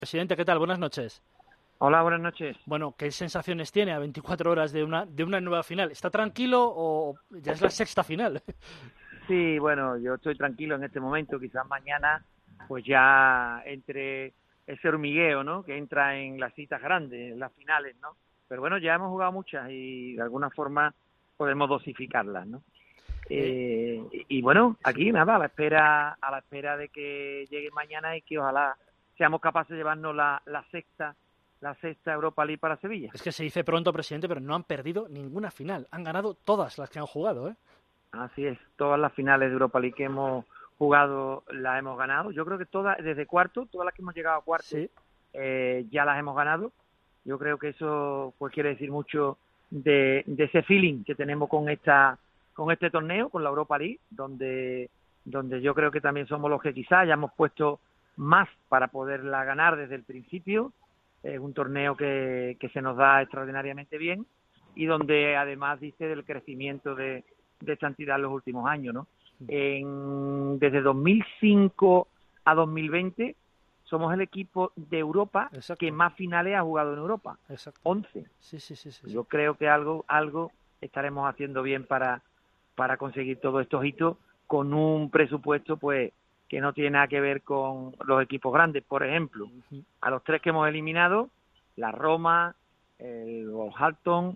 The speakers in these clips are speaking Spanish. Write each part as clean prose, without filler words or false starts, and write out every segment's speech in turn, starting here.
Presidente, ¿qué tal? Buenas noches. Hola, buenas noches. Bueno, ¿qué sensaciones tiene a 24 horas de una nueva final? ¿Está tranquilo o ya es la sexta final? Sí, bueno, yo estoy tranquilo en este momento, quizás mañana pues ya entre ese hormigueo, ¿no? Que entra en las citas grandes, en las finales, ¿no? Pero bueno, ya hemos jugado muchas y de alguna forma podemos dosificarlas, ¿no? Eh, Y bueno, sí. aquí nada, a la espera de que llegue mañana y que ojalá seamos capaces de llevarnos la sexta Europa League para Sevilla. Es que se dice pronto, presidente, pero no han perdido ninguna final. Han ganado todas las que han jugado, ¿eh? Así es, todas las finales de Europa League que hemos jugado las hemos ganado. Yo creo que todas, desde cuarto, todas las que hemos llegado a cuarto, Sí. ya las hemos ganado. Yo creo que eso pues quiere decir mucho de ese feeling que tenemos con este torneo, con la Europa League, donde yo creo que también somos los que quizás hayamos puesto más para poderla ganar desde el principio. Es un torneo que se nos da extraordinariamente bien y donde además dice del crecimiento de esta entidad en los últimos años, ¿no? Desde 2005 a 2020 somos el equipo de Europa que Exacto, más finales ha jugado en Europa, exacto. 11. Sí, sí, sí, sí, sí. Yo creo que algo estaremos haciendo bien para conseguir todos estos hitos con un presupuesto pues que no tiene nada que ver con los equipos grandes. Por ejemplo, Ujú. a los tres que hemos eliminado, la Roma, el Wolverhampton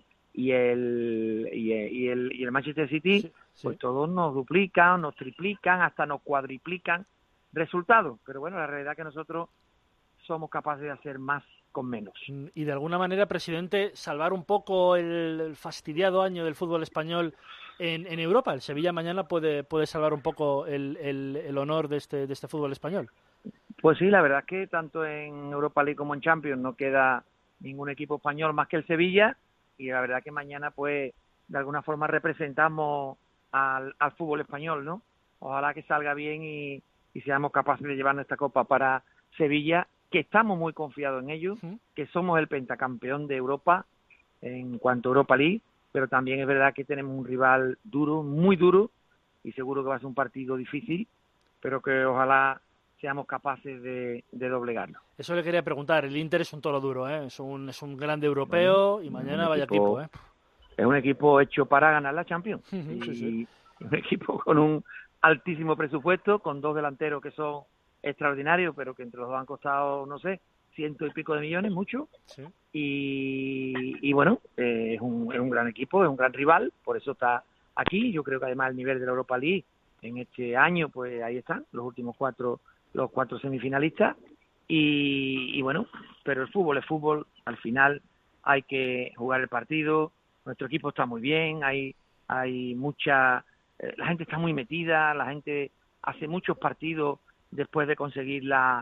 y el Manchester City, Sí, pues sí. todos nos duplican, nos triplican, hasta nos cuadriplican resultados. Pero bueno, la realidad es que nosotros somos capaces de hacer más con menos. Y de alguna manera, presidente, salvar un poco el fastidiado año del fútbol español en Europa. El Sevilla mañana puede salvar un poco el honor de este fútbol español. Pues sí, la verdad es que tanto en Europa League como en Champions no queda ningún equipo español más que el Sevilla, y la verdad que mañana pues de alguna forma representamos al fútbol español, ¿no? Ojalá que salga bien y seamos capaces de llevar nuestra copa para Sevilla, que estamos muy confiados en ello, Ujú. que somos el pentacampeón de Europa en cuanto a Europa League, pero también es verdad que tenemos un rival duro, muy duro, y seguro que va a ser un partido difícil, pero que ojalá seamos capaces de doblegarlo. Eso le quería preguntar. El Inter es un toro duro, ¿eh? Es un grande Bueno, europeo y es un mañana vaya equipo, equipo, ¿eh? es un equipo hecho para ganar la Champions, Sí, sí. y un equipo con un altísimo presupuesto, con dos delanteros que son extraordinarios, pero que entre los dos han costado, no sé, ciento y pico de millones, mucho. Sí. Y bueno, es un gran equipo, es un gran rival, por eso está aquí. Yo creo que además el nivel de la Europa League en este año, pues ahí están, los cuatro semifinalistas. Y bueno, pero el fútbol es fútbol, al final hay que jugar el partido. Nuestro equipo está muy bien, hay mucha, la gente está muy metida, la gente hace muchos partidos después de conseguir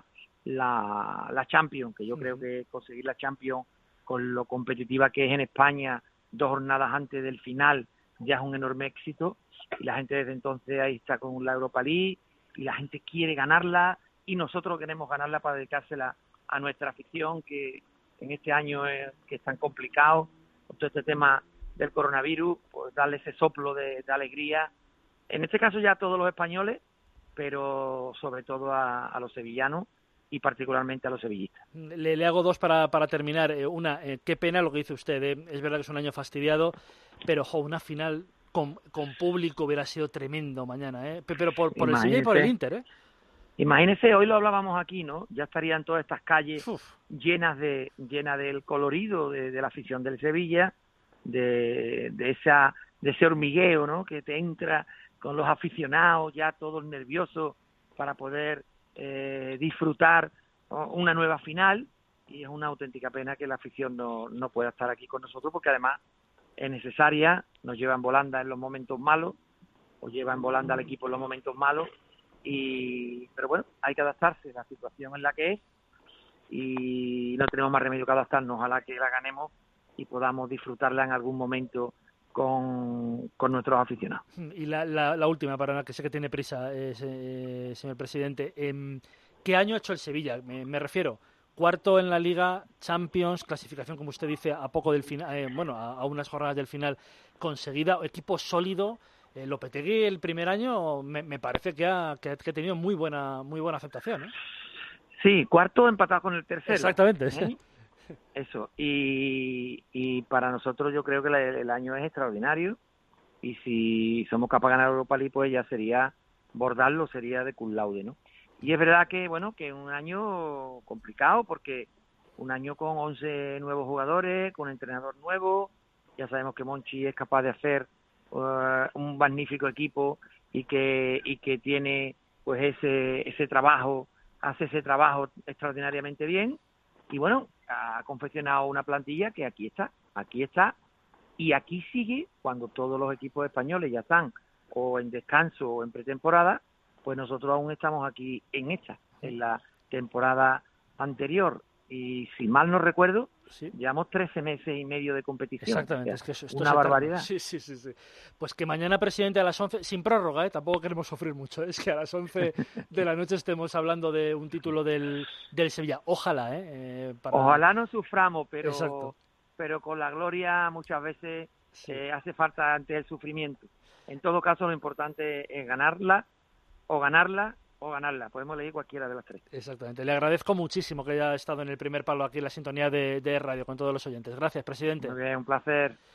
la Champions, que yo creo Ujú. que conseguir la Champions con lo competitiva que es en España, 2 jornadas antes del final, ya es un enorme éxito, y la gente desde entonces ahí está con la Europa League, y la gente quiere ganarla, y nosotros queremos ganarla para dedicársela a nuestra afición, que en este año que es tan complicado, con todo este tema del coronavirus, pues darle ese soplo de alegría, en este caso ya a todos los españoles, pero sobre todo a los sevillanos y particularmente a los sevillistas. Le hago dos para terminar. Una, qué pena lo que dice usted. Es verdad que es un año fastidiado, pero una final con público hubiera sido tremendo mañana, ¿eh? Pero por el Sevilla y por el Imagínense, Inter, ¿eh? imagínense, hoy lo hablábamos aquí, ¿no? Ya estarían todas estas calles Uf. llenas del colorido de la afición del Sevilla, de ese hormigueo, ¿no? Que te entra con los aficionados ya todos nerviosos para poder disfrutar, ¿no?, una nueva final, y es una auténtica pena que la afición no pueda estar aquí con nosotros, porque además es necesaria, nos lleva en volanda en los momentos malos, o lleva en volanda al equipo en los momentos malos, pero bueno, hay que adaptarse a la situación en la que es, y no tenemos más remedio que adaptarnos a la que la ganemos y podamos disfrutarla en algún momento con nuestros aficionados. Y la última, para la que sé que tiene prisa, señor presidente. ¿Qué año ha hecho el Sevilla? Me refiero, cuarto en la Liga, Champions, clasificación, como usted dice, a poco del final, bueno, a unas jornadas del final conseguida, equipo sólido. Lopetegui el primer año me parece que ha tenido muy buena aceptación, ¿eh? Sí, cuarto empatado con el tercero. Exactamente. Eso. Y para nosotros yo creo que el año es extraordinario. Y si somos capaces de ganar Europa League, pues ya sería bordarlo, sería de cum laude, ¿no? Y es verdad que, bueno, que es un año complicado porque un año con 11 nuevos jugadores, con un entrenador nuevo, ya sabemos que Monchi es capaz de hacer un magnífico equipo y que tiene pues ese trabajo, hace ese trabajo extraordinariamente bien y bueno, ha confeccionado una plantilla que aquí está y aquí sigue cuando todos los equipos españoles ya están o en descanso o en pretemporada, pues nosotros aún estamos aquí en la temporada anterior y si mal no recuerdo, sí, llevamos 13 meses y medio de competición. exactamente, O sea, es que esto una es barbaridad. Sí. Pues que mañana, presidente, a las 11, sin prórroga, tampoco queremos sufrir mucho, es que a las 11 de la noche estemos hablando de un título del Sevilla. Ojalá, Ojalá no suframos, Exacto. pero con la gloria muchas veces Sí. hace falta antes el sufrimiento. En todo caso, lo importante es ganarla o ganarla o ganarla. Podemos elegir cualquiera de las tres. Exactamente. Le agradezco muchísimo que haya estado en el primer palo aquí en la sintonía de radio con todos los oyentes. Gracias, presidente. Muy bien, un placer.